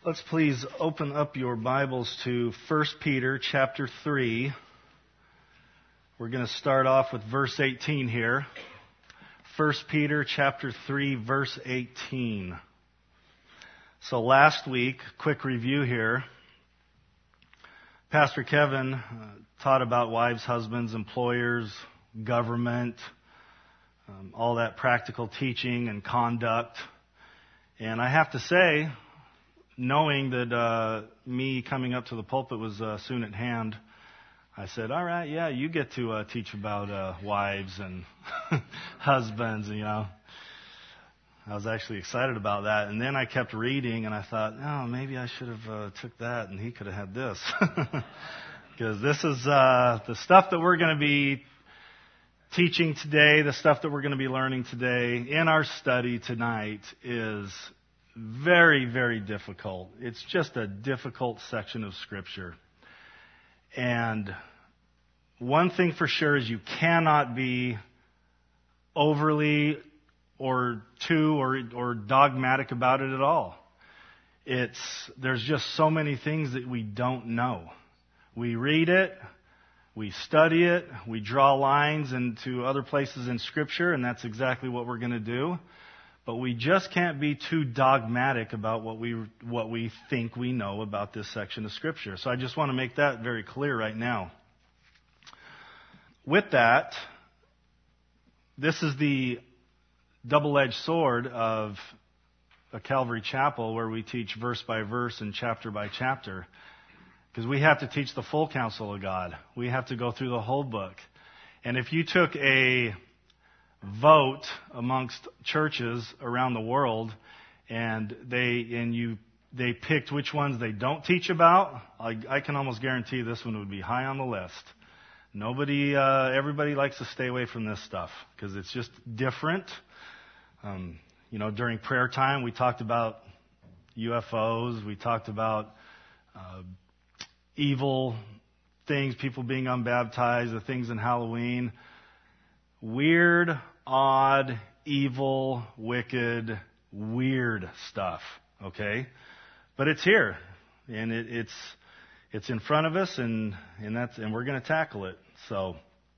Let's please open up your Bibles to 1 Peter chapter 3. We're going to start off with verse 18 here. 1 Peter chapter 3, verse 18. So last week, quick review here. Pastor Kevin taught about wives, husbands, employers, government, all that practical teaching and conduct. And I have to say, knowing that me coming up to the pulpit was soon at hand, I said, all right, yeah, you get to teach about wives and husbands, and, I was actually excited about that. And then I kept reading, and I thought, oh, maybe I should have took that, and he could have had this. Because this is the stuff that we're going to be teaching today, the stuff that we're going to be learning today in our study tonight is very, very difficult. It's just a difficult section of Scripture. And one thing for sure is you cannot be overly or dogmatic about it at all. There's just so many things that we don't know. We read it, we study it, we draw lines into other places in Scripture, and that's exactly what we're going to do. But we just can't be too dogmatic about what we think we know about this section of Scripture. So I just want to make that very clear right now. With that, this is the double-edged sword of a Calvary Chapel where we teach verse by verse and chapter by chapter. Because we have to teach the full counsel of God. We have to go through the whole book. And if you took a vote amongst churches around the world, and they picked which ones they don't teach about, I can almost guarantee this one would be high on the list. Everybody likes to stay away from this stuff because it's just different. During prayer time, we talked about UFOs. We talked about evil things, people being unbaptized, the things in Halloween. Weird, odd, evil, wicked, weird stuff, okay? But it's here, and it's in front of us, and we're going to tackle it. So,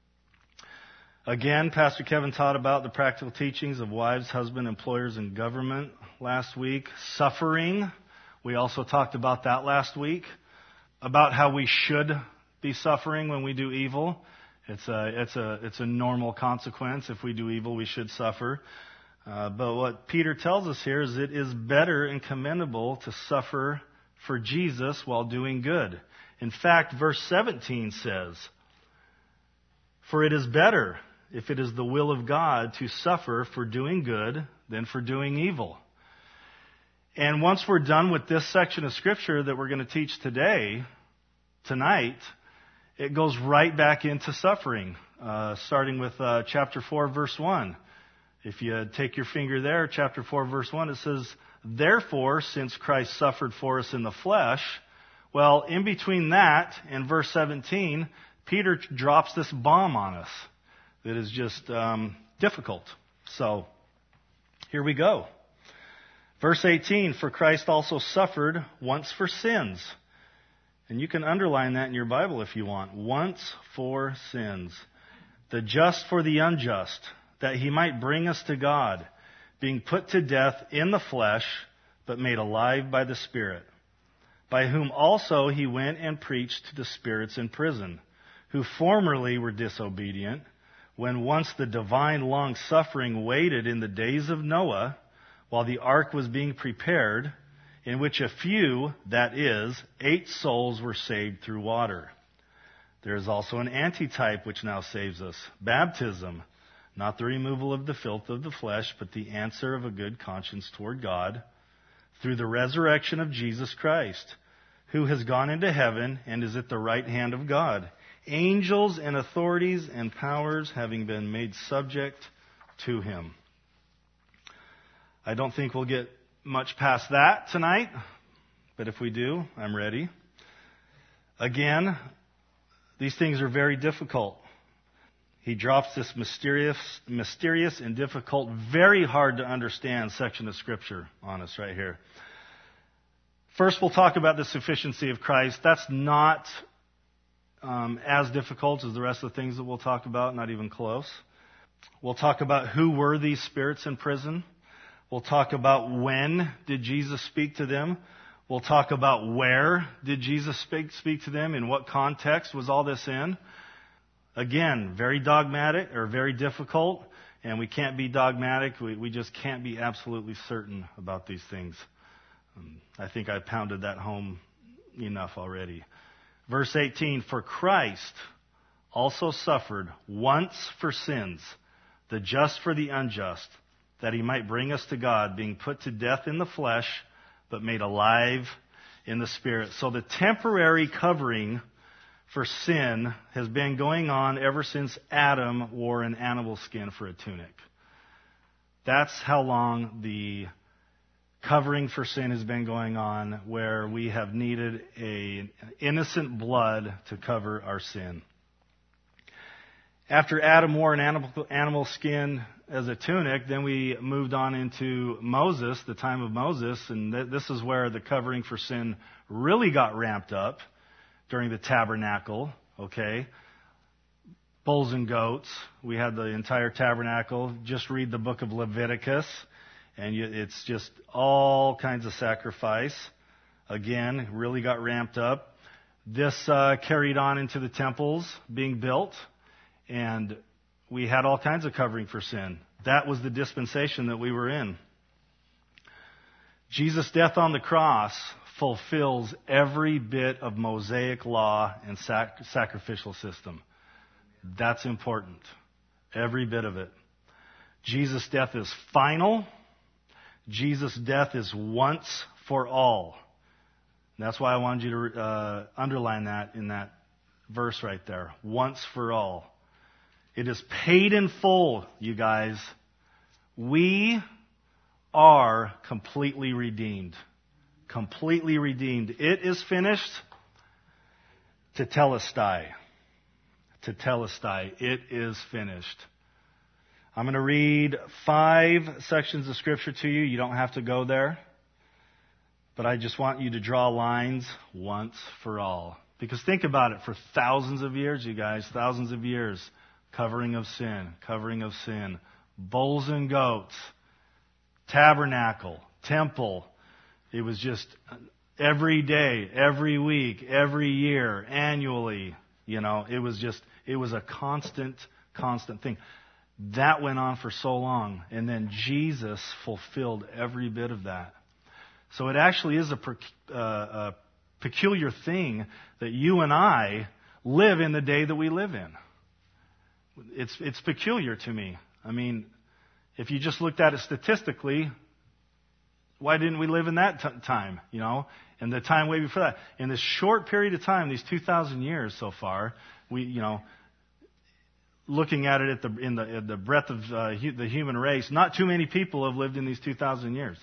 again, Pastor Kevin taught about the practical teachings of wives, husband, employers, and government last week. Suffering, we also talked about that last week, about how we should be suffering when we do evil. It's a normal consequence. If we do evil, we should suffer. But what Peter tells us here is it is better and commendable to suffer for Jesus while doing good. In fact, verse 17 says, "For it is better, if it is the will of God, to suffer for doing good than for doing evil." And once we're done with this section of Scripture that we're going to teach tonight, it goes right back into suffering, starting with chapter 4, verse 1. If you take your finger there, chapter 4, verse 1, it says, "Therefore, since Christ suffered for us in the flesh," well, in between that and verse 17, Peter drops this bomb on us that is just difficult. So, here we go. Verse 18, "For Christ also suffered once for sins." And you can underline that in your Bible if you want. Once for sins. "The just for the unjust, that he might bring us to God, being put to death in the flesh, but made alive by the Spirit. By whom also he went and preached to the spirits in prison, who formerly were disobedient, when once the divine long-suffering waited in the days of Noah, while the ark was being prepared, in which a few, that is, 8 souls were saved through water. There is also an antitype which now saves us, baptism, not the removal of the filth of the flesh, but the answer of a good conscience toward God, through the resurrection of Jesus Christ, who has gone into heaven and is at the right hand of God, angels and authorities and powers having been made subject to him." I don't think we'll get much past that tonight, but if we do, I'm ready. Again, these things are very difficult. He drops this mysterious and difficult, very hard to understand section of Scripture on us right here. First, we'll talk about the sufficiency of Christ. That's not as difficult as the rest of the things that we'll talk about, not even close. We'll talk about who were these spirits in prison. We'll talk about when did Jesus speak to them. We'll talk about where did Jesus speak to them, in what context was all this in. Again, very dogmatic or very difficult, and we can't be dogmatic. We just can't be absolutely certain about these things. I think I pounded that home enough already. Verse 18, for Christ also suffered once for sins, the just for the unjust, that he might bring us to God, being put to death in the flesh, but made alive in the Spirit. So the temporary covering for sin has been going on ever since Adam wore an animal skin for a tunic. That's how long the covering for sin has been going on, where we have needed an innocent blood to cover our sin. After Adam wore an animal skin as a tunic, then we moved on into Moses, the time of Moses, and this is where the covering for sin really got ramped up during the tabernacle, okay? Bulls and goats. We had the entire tabernacle. Just read the book of Leviticus, and it's just all kinds of sacrifice. Again, really got ramped up. This carried on into the temples being built, and we had all kinds of covering for sin. That was the dispensation that we were in. Jesus' death on the cross fulfills every bit of Mosaic law and sacrificial system. That's important. Every bit of it. Jesus' death is final. Jesus' death is once for all. And that's why I wanted you to underline that in that verse right there. Once for all. It is paid in full, you guys. We are completely redeemed. Completely redeemed. It is finished. Tetelestai. Tetelestai. It is finished. I'm going to read 5 sections of Scripture to you. You don't have to go there. But I just want you to draw lines once for all. Because think about it. For thousands of years, you guys, thousands of years, covering of sin, bulls and goats, tabernacle, temple. It was just every day, every week, every year, annually. It was a constant thing. That went on for so long, and then Jesus fulfilled every bit of that. So it actually is a peculiar thing that you and I live in the day that we live in. It's peculiar to me. I mean, if you just looked at it statistically, why didn't we live in that time, and the time way before that? In this short period of time, these 2,000 years so far, we, looking at it in the breadth of the human race, not too many people have lived in these 2,000 years,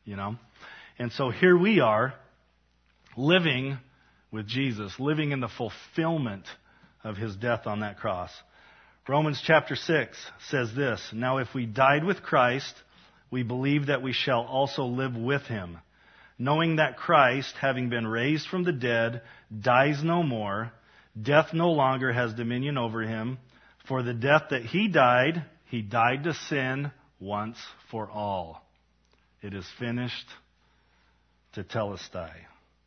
And so here we are, living with Jesus, living in the fulfillment of his death on that cross. Romans chapter 6 says this, now if we died with Christ, we believe that we shall also live with him, knowing that Christ, having been raised from the dead, dies no more, death no longer has dominion over him. For the death that he died to sin once for all. It is finished. Tetelestai.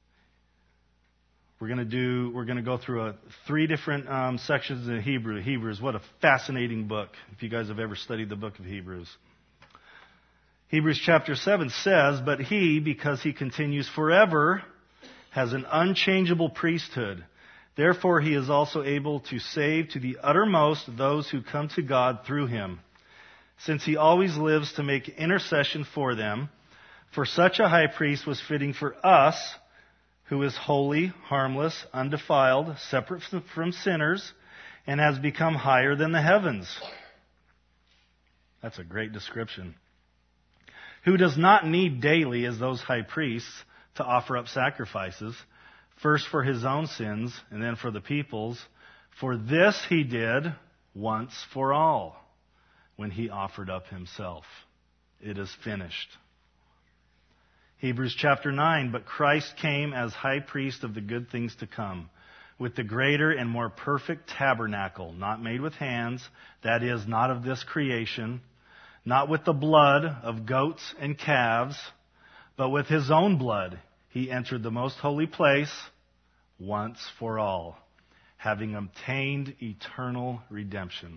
We're going to go through 3 different sections of Hebrews. What a fascinating book, if you guys have ever studied the book of Hebrews. Hebrews chapter 7 says, but he, because he continues forever, has an unchangeable priesthood. Therefore he is also able to save to the uttermost those who come to God through him, since he always lives to make intercession for them. For such a high priest was fitting for us, who is holy, harmless, undefiled, separate from sinners, and has become higher than the heavens. That's a great description. Who does not need daily, as those high priests, to offer up sacrifices, first for his own sins, and then for the people's. For this he did once for all, when he offered up himself. It is finished. Hebrews chapter 9, but Christ came as high priest of the good things to come, with the greater and more perfect tabernacle, not made with hands, that is, not of this creation, not with the blood of goats and calves, but with his own blood he entered the most holy place once for all, having obtained eternal redemption.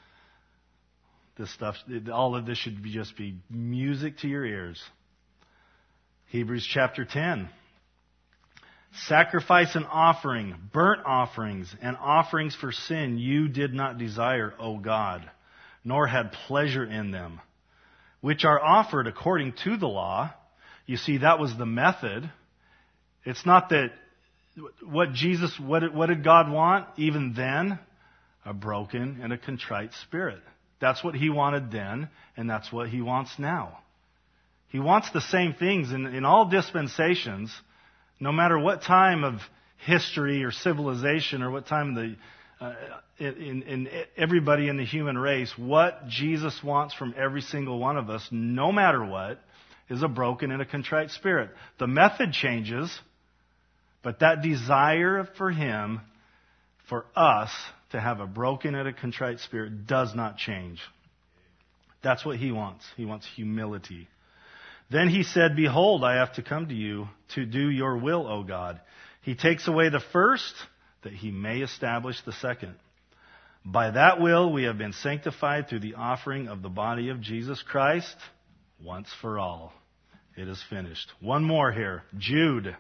This stuff, all of this should just be music to your ears. Hebrews chapter 10. Sacrifice and offering, burnt offerings, and offerings for sin you did not desire, O God, nor had pleasure in them, which are offered according to the law. You see, that was the method. It's not that what did God want even then? A broken and a contrite spirit. That's what he wanted then, and that's what he wants now. He wants the same things in all dispensations, no matter what time of history or civilization or what time in everybody in the human race, what Jesus wants from every single one of us, no matter what, is a broken and a contrite spirit. The method changes, but that desire for him, for us to have a broken and a contrite spirit, does not change. That's what he wants. He wants humility. Then he said, behold, I have to come to you to do your will, O God. He takes away the first, that he may establish the second. By that will we have been sanctified through the offering of the body of Jesus Christ once for all. It is finished. One more here. Jude.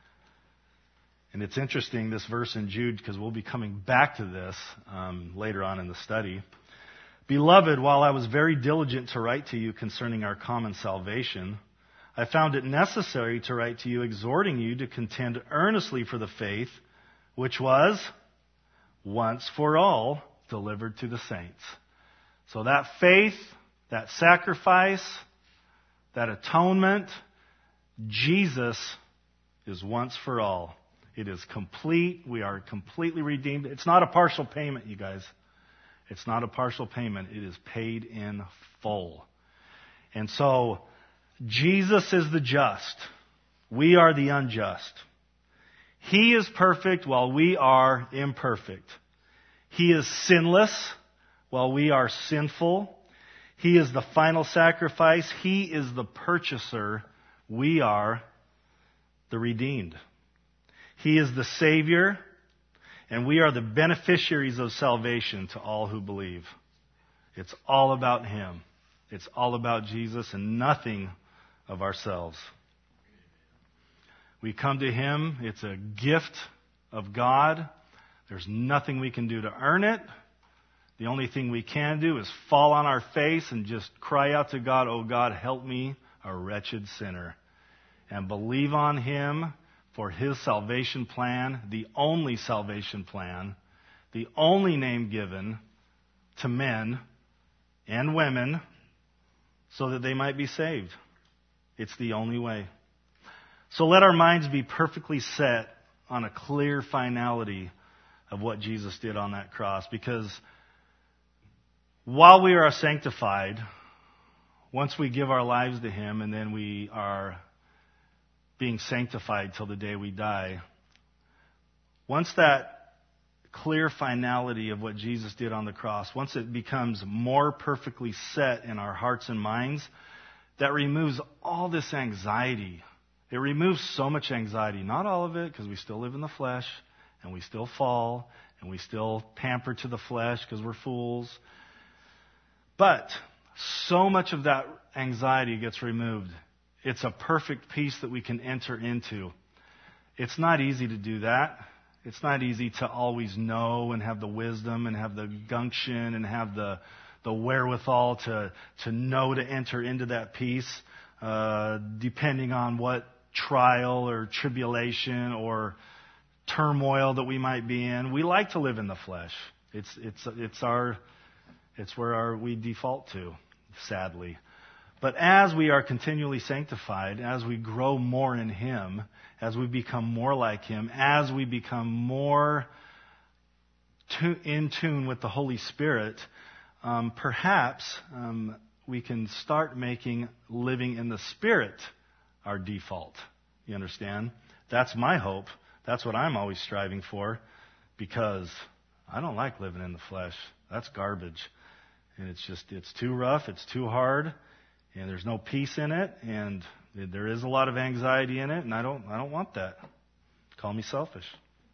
And it's interesting, this verse in Jude, because we'll be coming back to this later on in the study. Beloved, while I was very diligent to write to you concerning our common salvation, I found it necessary to write to you, exhorting you to contend earnestly for the faith, which was once for all delivered to the saints. So that faith, that sacrifice, that atonement, Jesus is once for all. It is complete. We are completely redeemed. It's not a partial payment, you guys. It's not a partial payment. It is paid in full. And so, Jesus is the just. We are the unjust. He is perfect while we are imperfect. He is sinless while we are sinful. He is the final sacrifice. He is the purchaser. We are the redeemed. He is the Savior, and we are the beneficiaries of salvation to all who believe. It's all about him. It's all about Jesus and nothing of ourselves. We come to him. It's a gift of God. There's nothing we can do to earn it. The only thing we can do is fall on our face and just cry out to God, "Oh God, help me, a wretched sinner," and believe on him for his salvation plan, the only salvation plan, the only name given to men and women so that they might be saved. It's the only way. So let our minds be perfectly set on a clear finality of what Jesus did on that cross, because while we are sanctified, once we give our lives to him and then we are being sanctified till the day we die, once that clear finality of what Jesus did on the cross, once it becomes more perfectly set in our hearts and minds, that removes all this anxiety. It removes so much anxiety. Not all of it, because we still live in the flesh, and we still fall, and we still pamper to the flesh because we're fools. But so much of that anxiety gets removed. It's a perfect peace that we can enter into. It's not easy to do that. It's not easy to always know and have the wisdom and have the gumption and have the wherewithal to know to enter into that peace, depending on what trial or tribulation or turmoil that we might be in. We like to live in the flesh. It's where we default to, sadly. But as we are continually sanctified, as we grow more in him, as we become more like him, as we become more in tune with the Holy Spirit, perhaps we can start making living in the Spirit our default. You understand? That's my hope. That's what I'm always striving for, because I don't like living in the flesh. That's garbage. And it's too rough, it's too hard, and there's no peace in it, and there is a lot of anxiety in it, and I don't want that. Call me selfish.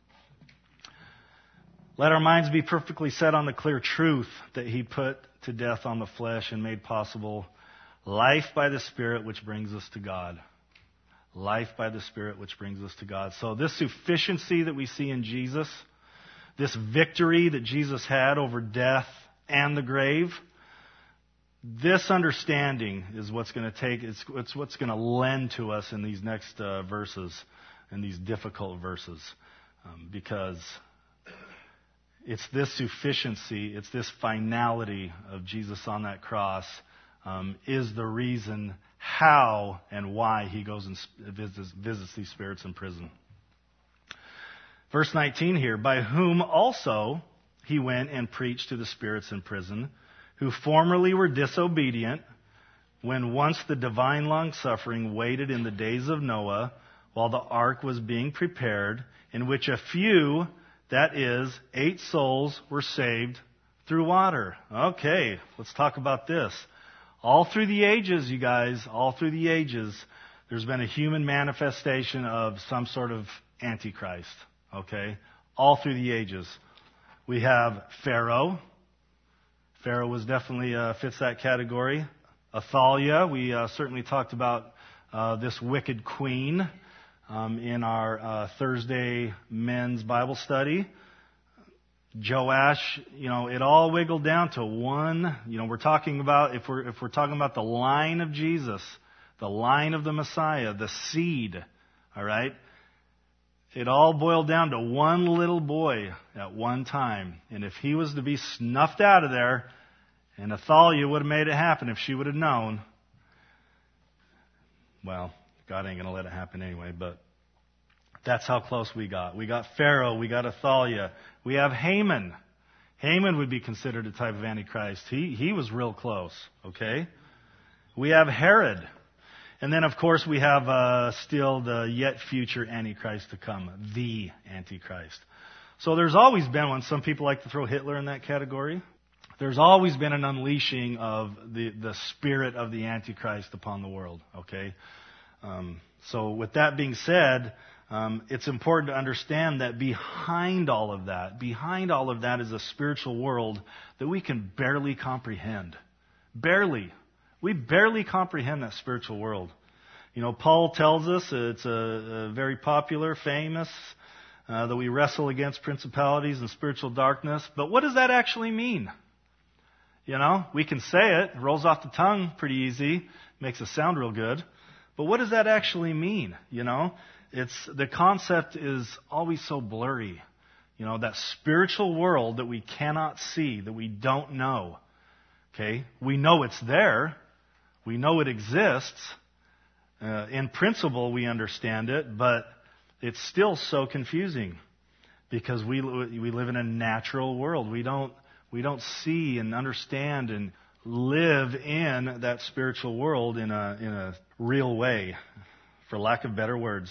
Let our minds be perfectly set on the clear truth that He put to death on the flesh and made possible life by the Spirit, which brings us to God. Life by the Spirit, which brings us to God. So this sufficiency that we see in Jesus, this victory that Jesus had over death and the grave, this understanding is what's going to take, it's what's going to lend to us in these next verses, in these difficult verses. Because it's this sufficiency, it's this finality of Jesus on that cross is the reason how and why He goes and visits these spirits in prison. Verse 19 here, by whom also He went and preached to the spirits in prison, who formerly were disobedient, when once the divine long-suffering waited in the days of Noah, while the ark was being prepared, in which a few, that is, 8 souls, were saved through water. Okay, let's talk about this. All through the ages, you guys, all through the ages, there's been a human manifestation of some sort of Antichrist. Okay? All through the ages. We have Pharaoh. Pharaoh was definitely fits that category. Athaliah, we certainly talked about this wicked queen in our Thursday men's Bible study. Joash, it all wiggled down to one. We're talking about, if we're talking about the line of Jesus, the line of the Messiah, the seed, all right? It all boiled down to one little boy at one time. And if he was to be snuffed out of there, and Athaliah would have made it happen if she would have known, well, God ain't going to let it happen anyway, but that's how close we got. We got Pharaoh, we got Athaliah, we have Haman. Haman would be considered a type of Antichrist. He was real close, okay? We have Herod. And then, of course, we have still the yet future Antichrist to come, the Antichrist. So there's always been one. Some people like to throw Hitler in that category. There's always been an unleashing of the spirit of the Antichrist upon the world, okay? So with that being said, it's important to understand that behind all of that is a spiritual world that we can barely comprehend. Barely. We barely comprehend that spiritual world. Paul tells us, it's a very popular, famous, that we wrestle against principalities and spiritual darkness. But what does that actually mean? We can say it rolls off the tongue pretty easy, makes us sound real good. But what does that actually mean? The concept is always so blurry. That spiritual world that we cannot see, that we don't know. Okay? We know it's there. We know it exists. In principle, we understand it, but it's still so confusing because we live in a natural world. We don't see and understand and live in that spiritual world in a real way, for lack of better words.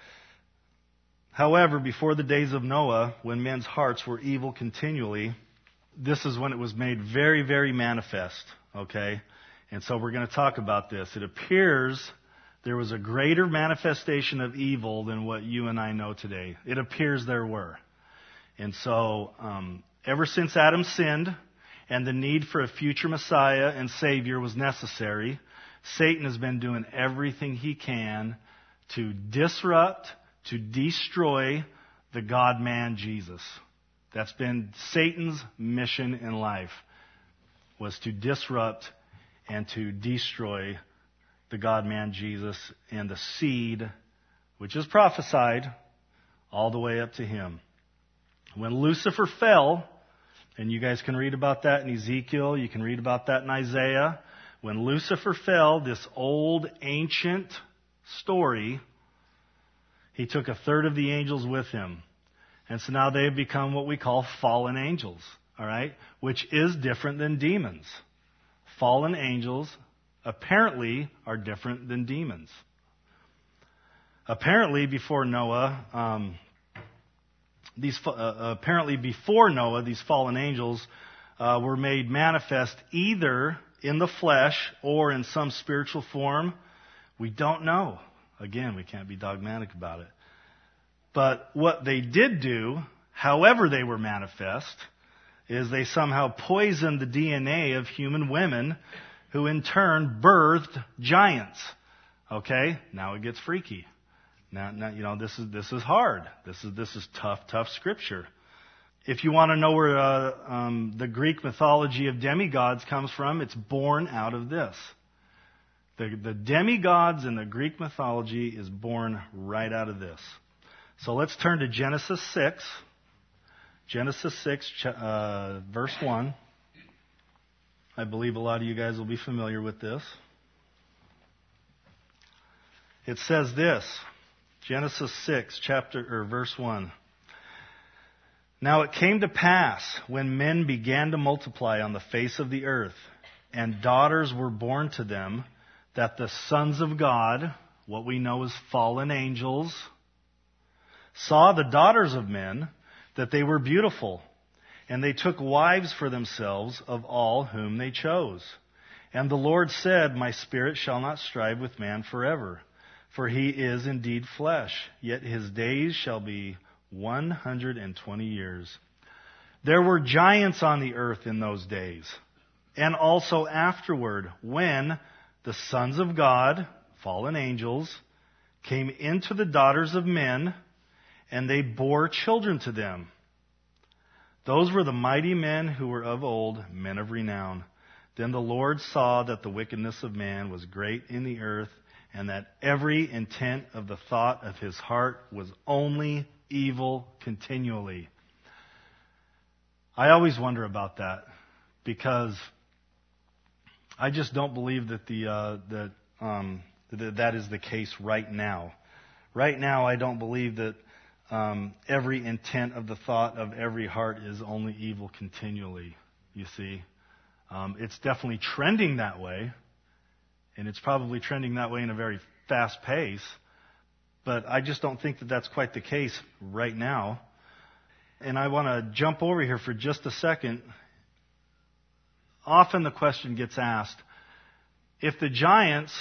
However, before the days of Noah, when men's hearts were evil continually, this is when it was made very, very manifest. Okay? And so we're going to talk about this. It appears there was a greater manifestation of evil than what you and I know today. It appears there were. And so, ever since Adam sinned and the need for a future Messiah and Savior was necessary, Satan has been doing everything he can to disrupt, to destroy the God-man Jesus. That's been Satan's mission in life, was to disrupt and to destroy the God-man Jesus and the seed, which is prophesied, all the way up to him. When Lucifer fell, and you guys can read about that in Ezekiel, you can read about that in Isaiah. When Lucifer fell, this old ancient story, he took a third of the angels with him. And so now they have become what we call fallen angels, all right? Which is different than demons. Fallen angels apparently are different than demons. Apparently, before Noah, these fallen angels were made manifest either in the flesh or in some spiritual form. We don't know. Again, we can't be dogmatic about it. But what they did do, however they were manifest, is they somehow poisoned the DNA of human women who in turn birthed giants. Okay? Now it gets freaky. Now this is hard. This is tough scripture. If you want to know where the Greek mythology of demigods comes from, it's born out of this. The demigods in the Greek mythology is born right out of this. So let's turn to Genesis 6. Genesis 6, verse 1. I believe a lot of you guys will be familiar with this. It says this, Genesis 6, verse 1. Now it came to pass, when men began to multiply on the face of the earth, and daughters were born to them, that the sons of God, what we know as fallen angels, saw the daughters of men, that they were beautiful, and they took wives for themselves of all whom they chose. And the Lord said, My spirit shall not strive with man forever, for he is indeed flesh, yet his days shall be 120 years. There were giants on the earth in those days, and also afterward, when the sons of God, fallen angels, came into the daughters of men, and they bore children to them. Those were the mighty men who were of old, men of renown. Then the Lord saw that the wickedness of man was great in the earth, and that every intent of the thought of his heart was only evil continually. I always wonder about that, because I just don't believe that that is the case right now. Right now, I don't believe that every intent of the thought of every heart is only evil continually, you see. It's definitely trending that way, and it's probably trending that way in a very fast pace, but I just don't think that that's quite the case right now. And I want to jump over here for just a second. Often the question gets asked, if the giants,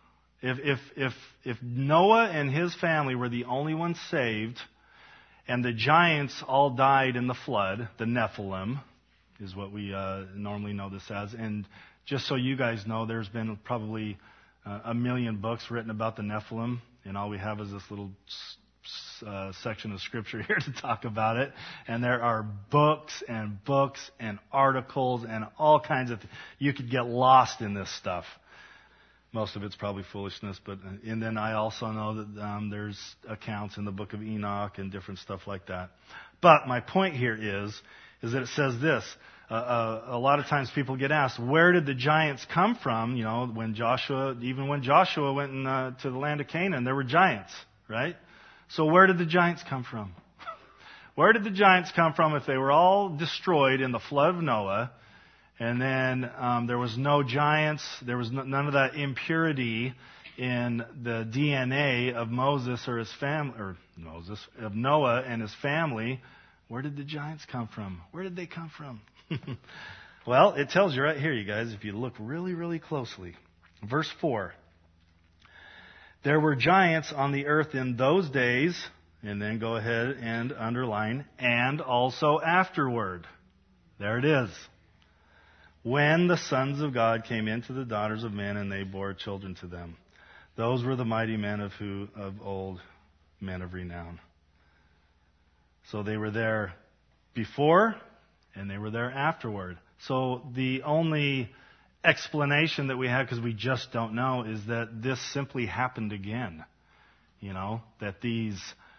if Noah and his family were the only ones saved, and the giants all died in the flood, the Nephilim is what we normally know this as. And just so you guys know, there's been probably a million books written about the Nephilim, and all we have is this little section of scripture here to talk about it. And there are books and articles and all kinds of you could get lost in this stuff. Most of it's probably foolishness, and then I also know that there's accounts in the book of Enoch and different stuff like that. But my point here is that it says this. A lot of times people get asked, where did the giants come from? You know, when Joshua went to the land of Canaan, there were giants, right? So where did the giants come from? Where did the giants come from if they were all destroyed in the flood of Noah? And then there was no giants, there was none of that impurity in the DNA of Moses or his family, of Noah and his family. Where did the giants come from? Where did they come from? Well, it tells you right here, you guys, if you look really, really closely. Verse 4. There were giants on the earth in those days, and then go ahead and underline, and also afterward. There it is. When the sons of God came into the daughters of men, and they bore children to them. Those were the mighty men of old, men of renown. So they were there before, and they were there afterward. So the only explanation that we have, because we just don't know, is that this simply happened again. You know, that these,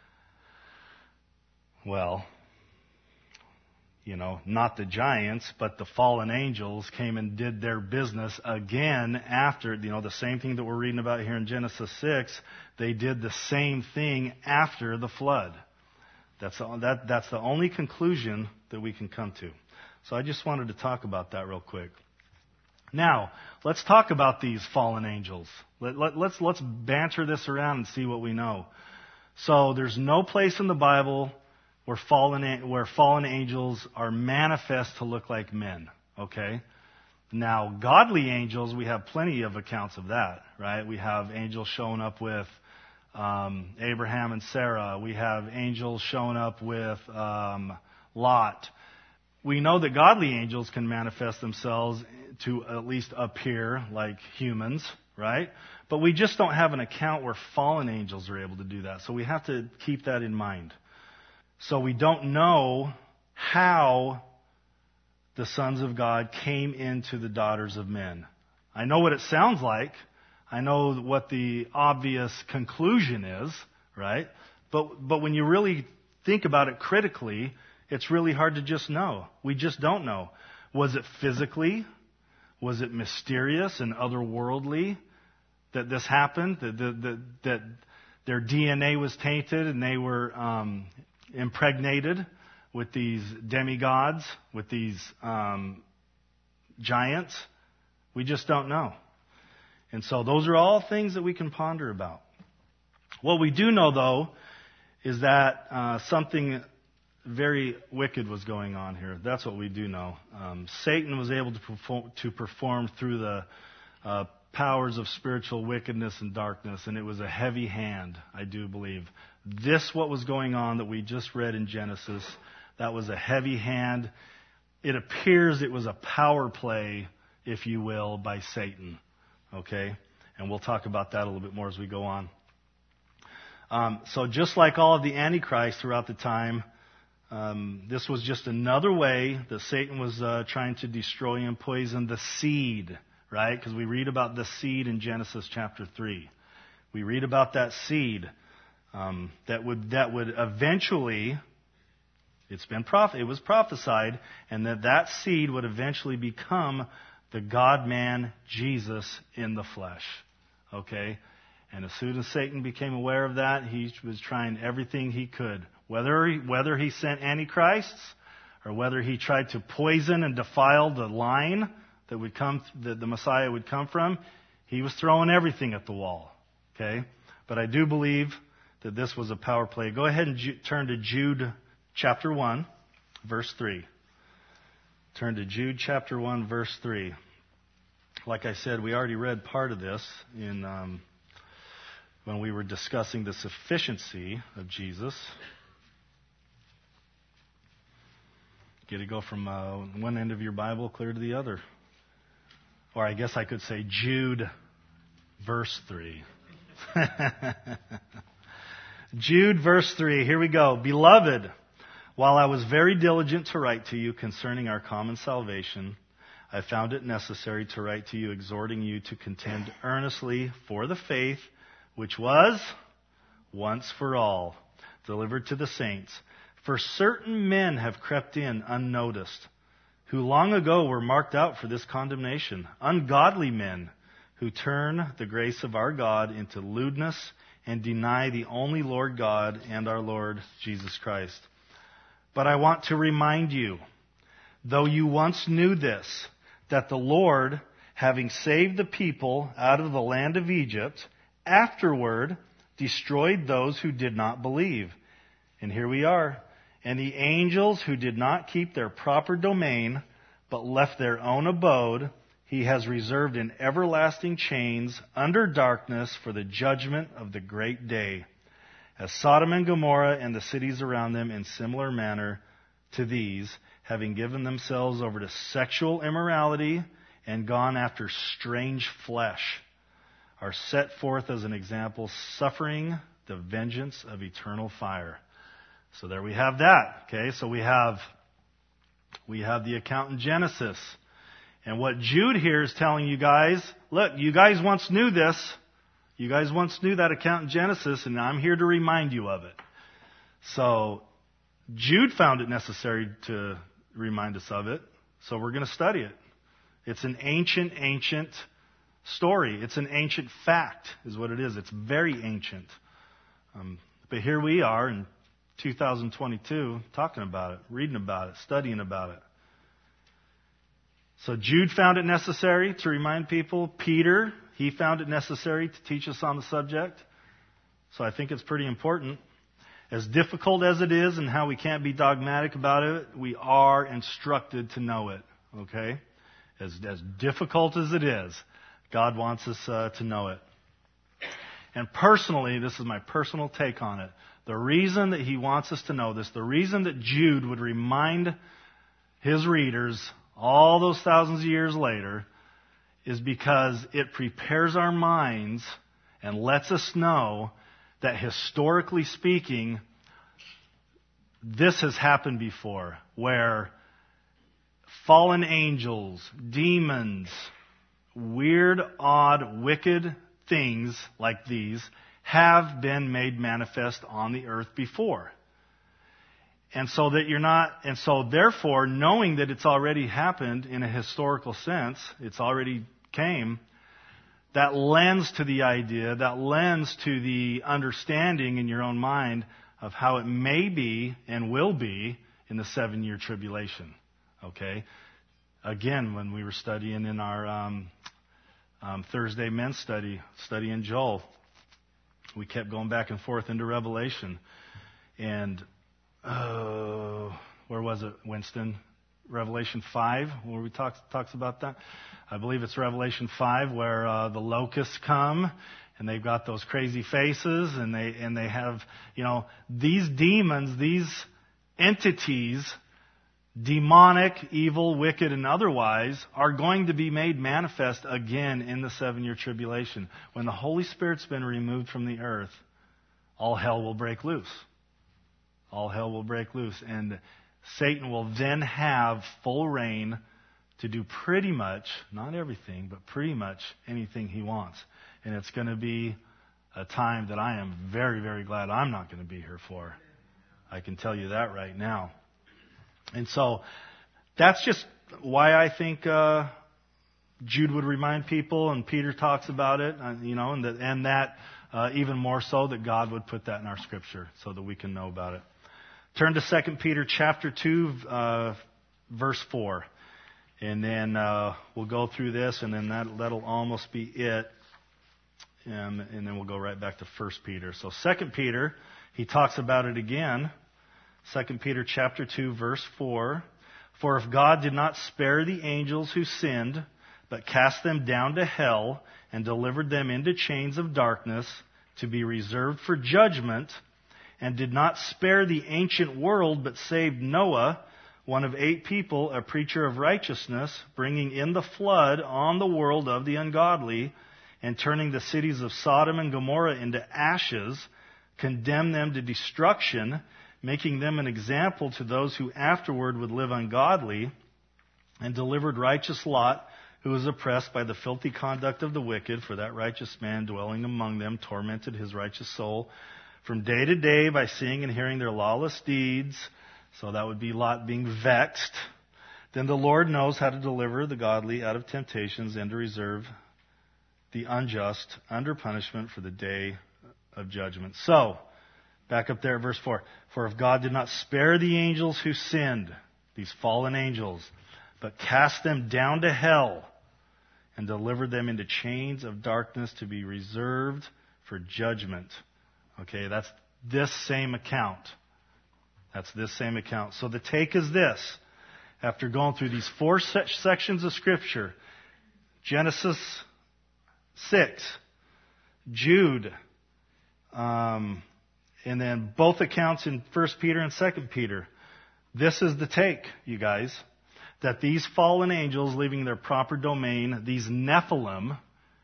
not the giants, but the fallen angels came and did their business again after, the same thing that we're reading about here in Genesis 6. They did the same thing after the flood. That's the only conclusion that we can come to. So I just wanted to talk about that real quick. Now, let's talk about these fallen angels. Let's banter this around and see what we know. So there's no place in the Bible where fallen angels are manifest to look like men. Okay? Now, godly angels, we have plenty of accounts of that, right? We have angels showing up with Abraham and Sarah. We have angels showing up with Lot. We know that godly angels can manifest themselves to at least appear like humans, right? But we just don't have an account where fallen angels are able to do that. So we have to keep that in mind. So we don't know how the sons of God came into the daughters of men. I know what it sounds like. I know what the obvious conclusion is, right? But when you really think about it critically, it's really hard to just know. We just don't know. Was it physically? Was it mysterious and otherworldly that this happened? That their DNA was tainted and they were impregnated with these demigods, with these giants? We just don't know. And so those are all things that we can ponder about. What we do know, though, is that something very wicked was going on here. That's what we do know. Satan was able to perform through the powers of spiritual wickedness and darkness, and it was a heavy hand, I do believe. What was going on that we just read in Genesis, that was a heavy hand. It appears it was a power play, if you will, by Satan. Okay? And we'll talk about that a little bit more as we go on. So just like all of the Antichrist throughout the time, this was just another way that Satan was trying to destroy and poison the seed, right? Because we read about the seed in Genesis chapter 3. We read about that seed that would eventually, it was prophesied, and that seed would eventually become the God-man Jesus in the flesh. Okay? And as soon as Satan became aware of that, he was trying everything he could. Whether he sent antichrists or whether he tried to poison and defile the line that the Messiah would come from, he was throwing everything at the wall. Okay? But I do believe that this was a power play. Go ahead and turn to Jude chapter 1, verse 3. Turn to Jude chapter 1, verse 3. Like I said, we already read part of this when we were discussing the sufficiency of Jesus. Get to go from one end of your Bible clear to the other. Or I guess I could say Jude, verse 3. Jude, verse 3. Here we go. Beloved, while I was very diligent to write to you concerning our common salvation, I found it necessary to write to you, exhorting you to contend earnestly for the faith which was once for all delivered to the saints. For certain men have crept in unnoticed, who long ago were marked out for this condemnation, ungodly men who turn the grace of our God into lewdness and deny the only Lord God and our Lord Jesus Christ. But I want to remind you, though you once knew this, that the Lord, having saved the people out of the land of Egypt, afterward destroyed those who did not believe. And here we are. And the angels who did not keep their proper domain, but left their own abode, he has reserved in everlasting chains under darkness for the judgment of the great day. As Sodom and Gomorrah and the cities around them in similar manner to these, having given themselves over to sexual immorality and gone after strange flesh, are set forth as an example, suffering the vengeance of eternal fire. So there we have that. Okay, so we have the account in Genesis. And what Jude here is telling you guys, look, you guys once knew this. You guys once knew that account in Genesis, and I'm here to remind you of it. So Jude found it necessary to remind us of it, so we're going to study it. It's an ancient story. It's an ancient fact, is what it is. It's very ancient. But here we are in 2022 talking about it, reading about it, studying about it. So Jude found it necessary to remind people. Peter, he found it necessary to teach us on the subject. So I think it's pretty important. As difficult as it is and how we can't be dogmatic about it, we are instructed to know it. Okay? As difficult as it is, God wants us to know it. And personally, this is my personal take on it. The reason that he wants us to know this, the reason that Jude would remind his readers all those thousands of years later, is because it prepares our minds and lets us know that historically speaking, this has happened before, where fallen angels, demons, weird, odd, wicked things like these have been made manifest on the earth before. And so therefore, knowing that it's already happened in a historical sense, it's already came, that lends to the idea, that lends to the understanding in your own mind of how it may be and will be in the 7-year tribulation. Okay? Again, when we were studying in our Thursday men's studying Joel, we kept going back and forth into Revelation. And where was it, Winston? Revelation 5, where we talks about that. I believe it's Revelation 5, where the locusts come, and they've got those crazy faces, and they have, these demons, these entities, demonic, evil, wicked, and otherwise, are going to be made manifest again in the 7-year tribulation. When the Holy Spirit's been removed from the earth, all hell will break loose. All hell will break loose. And Satan will then have full reign to do pretty much, not everything, but pretty much anything he wants. And it's going to be a time that I am very, very glad I'm not going to be here for. I can tell you that right now. And so that's just why I think Jude would remind people, and Peter talks about it, and that even more so that God would put that in our Scripture so that we can know about it. Turn to 2 Peter chapter 2, verse 4. And then we'll go through this, and then that'll almost be it. And then we'll go right back to 1 Peter. So 2 Peter, he talks about it again. 2 Peter chapter 2, verse 4. For if God did not spare the angels who sinned, but cast them down to hell and delivered them into chains of darkness to be reserved for judgment, and did not spare the ancient world, but saved Noah, one of 8 people, a preacher of righteousness, bringing in the flood on the world of the ungodly, and turning the cities of Sodom and Gomorrah into ashes, condemned them to destruction, making them an example to those who afterward would live ungodly, and delivered righteous Lot, who was oppressed by the filthy conduct of the wicked, for that righteous man dwelling among them tormented his righteous soul from day to day by seeing and hearing their lawless deeds. So that would be Lot being vexed. Then the Lord knows how to deliver the godly out of temptations and to reserve the unjust under punishment for the day of judgment. So, back up there at verse 4. For if God did not spare the angels who sinned, these fallen angels, but cast them down to hell and delivered them into chains of darkness to be reserved for judgment. Okay, that's this same account. That's this same account. So the take is this. After going through these 4 sections of Scripture, Genesis 6, Jude, and then both accounts in 1 Peter and 2 Peter, this is the take, you guys, that these fallen angels leaving their proper domain, these Nephilim,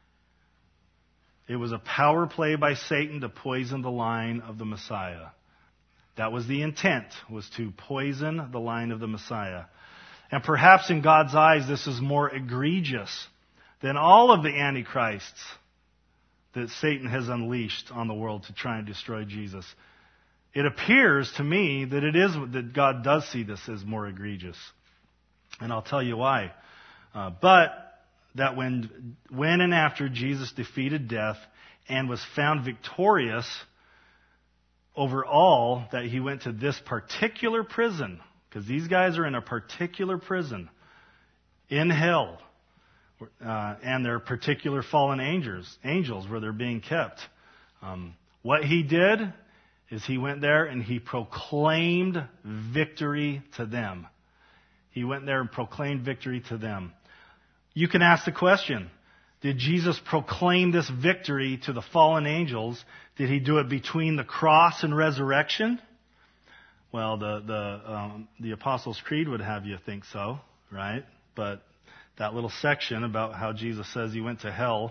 it was a power play by Satan to poison the line of the Messiah. That was the intent, was to poison the line of the Messiah. And perhaps in God's eyes, this is more egregious than all of the antichrists that Satan has unleashed on the world to try and destroy Jesus. It appears to me that God does see this as more egregious. And I'll tell you why. But that when and after Jesus defeated death and was found victorious over all, that he went to this particular prison, because these guys are in a particular prison. in hell, and their particular fallen angels where they're being kept. What he did is he went there and he proclaimed victory to them. He went there and proclaimed victory to them. You can ask the question, did Jesus proclaim this victory to the fallen angels? Did he do it between the cross and resurrection? Well, the Apostles' Creed would have you think so, right? But that little section about how Jesus says he went to hell,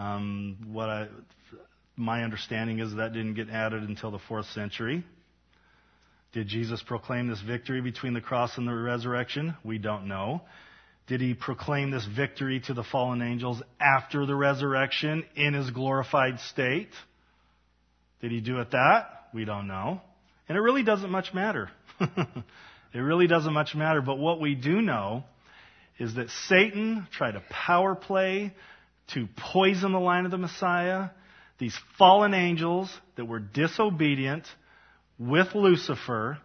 my understanding is that didn't get added until the 4th century. Did Jesus proclaim this victory between the cross and the resurrection? We don't know. Did he proclaim this victory to the fallen angels after the resurrection in his glorified state? Did he do it that? We don't know. And it really doesn't much matter. It really doesn't much matter. But what we do know is that Satan tried to power play to poison the line of the Messiah. These fallen angels that were disobedient with Lucifer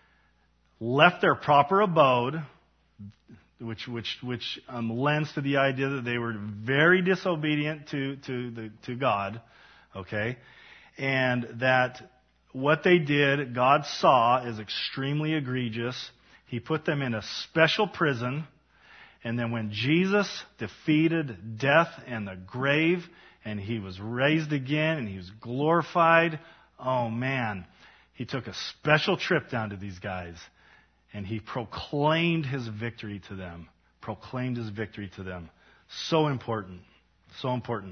left their proper abode, which lends to the idea that they were very disobedient to God, okay, and that what they did, God saw as extremely egregious. He put them in a special prison, and then when Jesus defeated death and the grave, and he was raised again, and he was glorified, oh man, he took a special trip down to these guys, and he proclaimed his victory to them. Proclaimed his victory to them. So important. So important.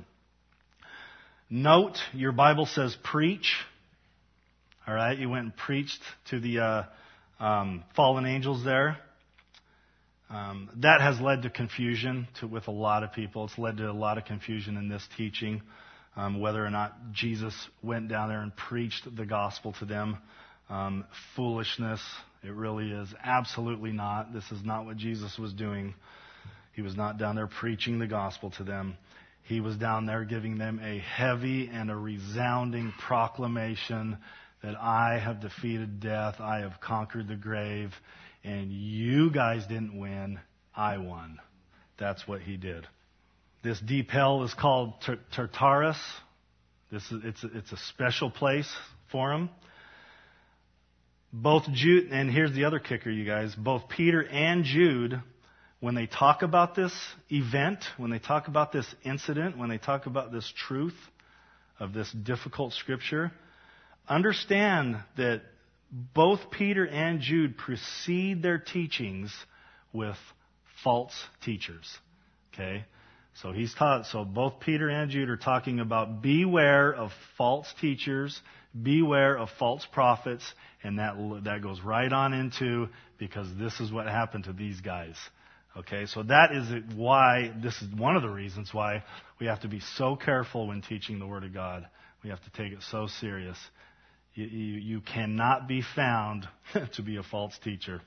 Note, your Bible says preach. All right, you went and preached to the fallen angels there. That has led to confusion with a lot of people. It's led to a lot of confusion in this teaching, whether or not Jesus went down there and preached the gospel to them. Foolishness. It really is. Absolutely not. This is not what Jesus was doing. He was not down there preaching the gospel to them. He was down there giving them a heavy and a resounding proclamation that I have defeated death, I have conquered the grave, and you guys didn't win, I won. That's what he did. This deep hell is called Tartarus. It's a special place for him. Both Jude, and here's the other kicker, you guys, both Peter and Jude, when they talk about this event, when they talk about this incident, when they talk about this truth of this difficult scripture, understand that both Peter and Jude precede their teachings with false teachers. Okay? So both Peter and Jude are talking about beware of false teachers, beware of false prophets, and that goes right on into, because this is what happened to these guys. Okay? So that is why, this is one of the reasons why we have to be so careful when teaching the Word of God. We have to take it so serious. You cannot be found to be a false teacher.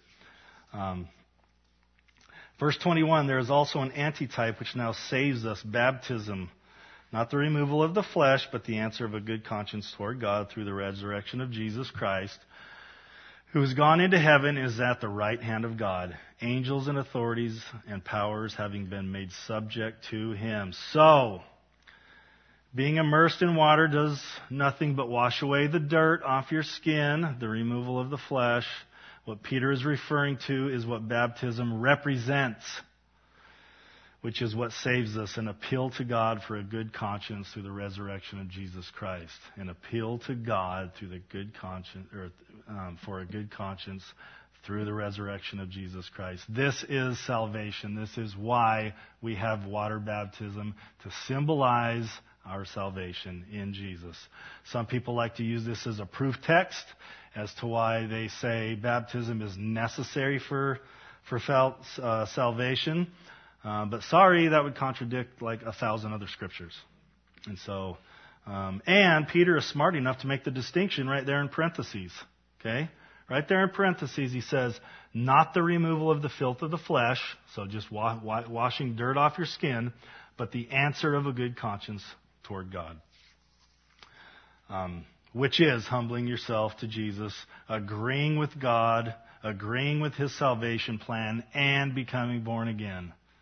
Verse 21, there is also an antitype which now saves us, baptism. Not the removal of the flesh, but the answer of a good conscience toward God through the resurrection of Jesus Christ, who has gone into heaven, is at the right hand of God, angels and authorities and powers having been made subject to him. So, being immersed in water does nothing but wash away the dirt off your skin, the removal of the flesh. What Peter is referring to is what baptism represents, which is what saves us, an appeal to God for a good conscience through the resurrection of Jesus Christ. An appeal to God through the good conscience, for a good conscience through the resurrection of Jesus Christ. This is salvation. This is why we have water baptism, to symbolize our salvation in Jesus. Some people like to use this as a proof text as to why they say baptism is necessary for salvation. But sorry, that would contradict like 1,000 other scriptures. And so, and Peter is smart enough to make the distinction right there in parentheses. Okay? Right there in parentheses, he says, not the removal of the filth of the flesh, so just washing dirt off your skin, but the answer of a good conscience toward God. Which is humbling yourself to Jesus, agreeing with God, agreeing with his salvation plan, and becoming born again.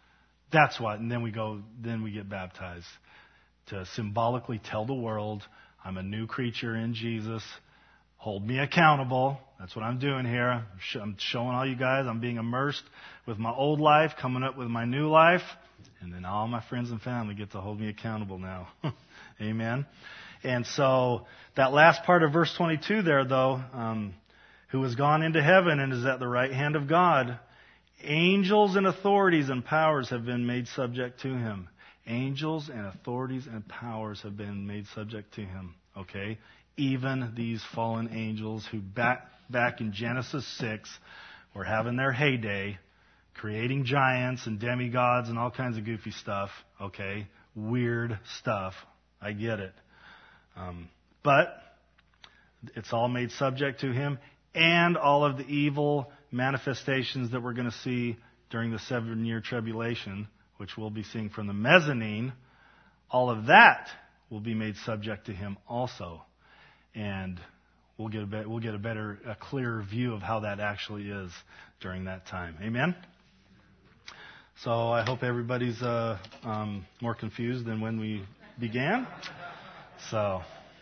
That's what. And then we get baptized to symbolically tell the world, I'm a new creature in Jesus. Hold me accountable. That's what I'm doing here. I'm showing all you guys I'm being immersed with my old life, coming up with my new life. And then all my friends and family get to hold me accountable now. Amen. And so that last part of verse 22 there, though, who has gone into heaven and is at the right hand of God, angels and authorities and powers have been made subject to him. Angels and authorities and powers have been made subject to him. Okay? Even these fallen angels who back in Genesis 6 were having their heyday, creating giants and demigods and all kinds of goofy stuff. Okay? Weird stuff. I get it. But it's all made subject to him, and all of the evil manifestations that we're going to see during the 7-year tribulation, which we'll be seeing from the mezzanine, all of that will be made subject to him also. And we'll get a clearer view of how that actually is during that time. Amen? So I hope everybody's more confused than when we began. So,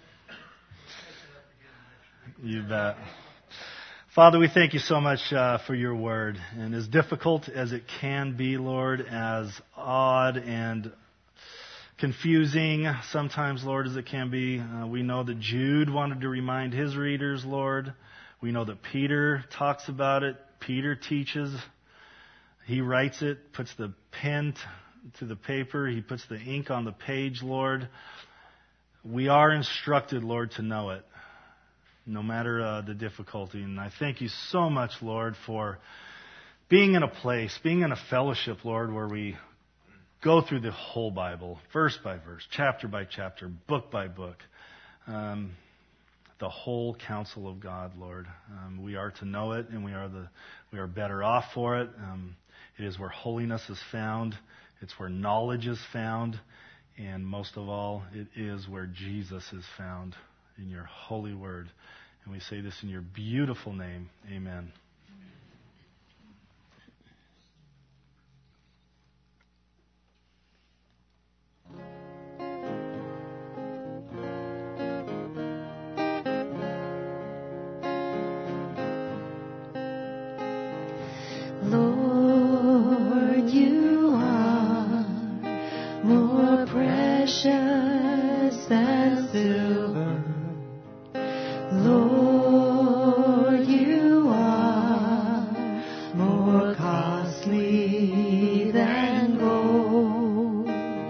you bet. Father, we thank you so much for your word. And as difficult as it can be, Lord, as odd and confusing sometimes, Lord, as it can be, we know that Jude wanted to remind his readers, Lord. We know that Peter talks about it. Peter teaches. He writes it, puts the pen to the paper. He puts the ink on the page, Lord. We are instructed, Lord, to know it, no matter the difficulty. And I thank you so much, Lord, for being in a place, being in a fellowship, Lord, where we go through the whole Bible, verse by verse, chapter by chapter, book by book, the whole counsel of God, Lord. We are to know it, and we are better off for it. It is where holiness is found. It's where knowledge is found. And most of all, it is where Jesus is found, in your holy word. And we say this in your beautiful name. Amen. Lord, you are more precious than silver. Lord, you are more costly than gold.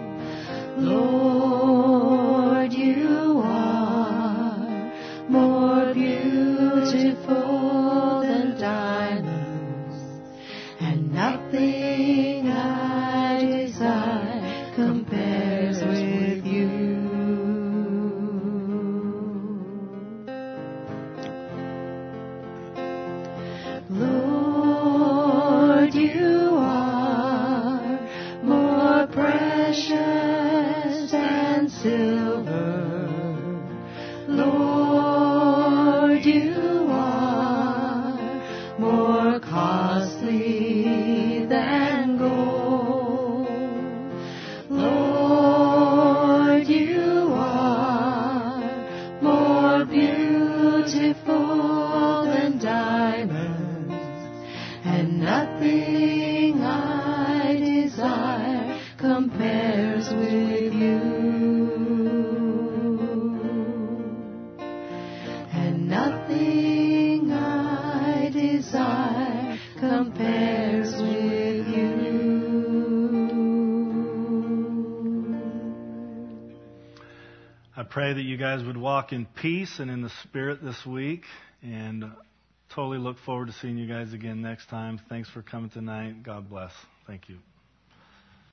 Lord, you are more beautiful than diamonds, and nothing I desire compares with you. Lord, you are more precious than silver. Lord, you are more costly than gold. Lord, you are more beautiful than diamonds, and nothing I desire compares with you. And nothing I desire compares with you. I pray that you guys would walk in peace and in the Spirit this week, and totally look forward to seeing you guys again next time. Thanks for coming tonight. God bless. Thank you.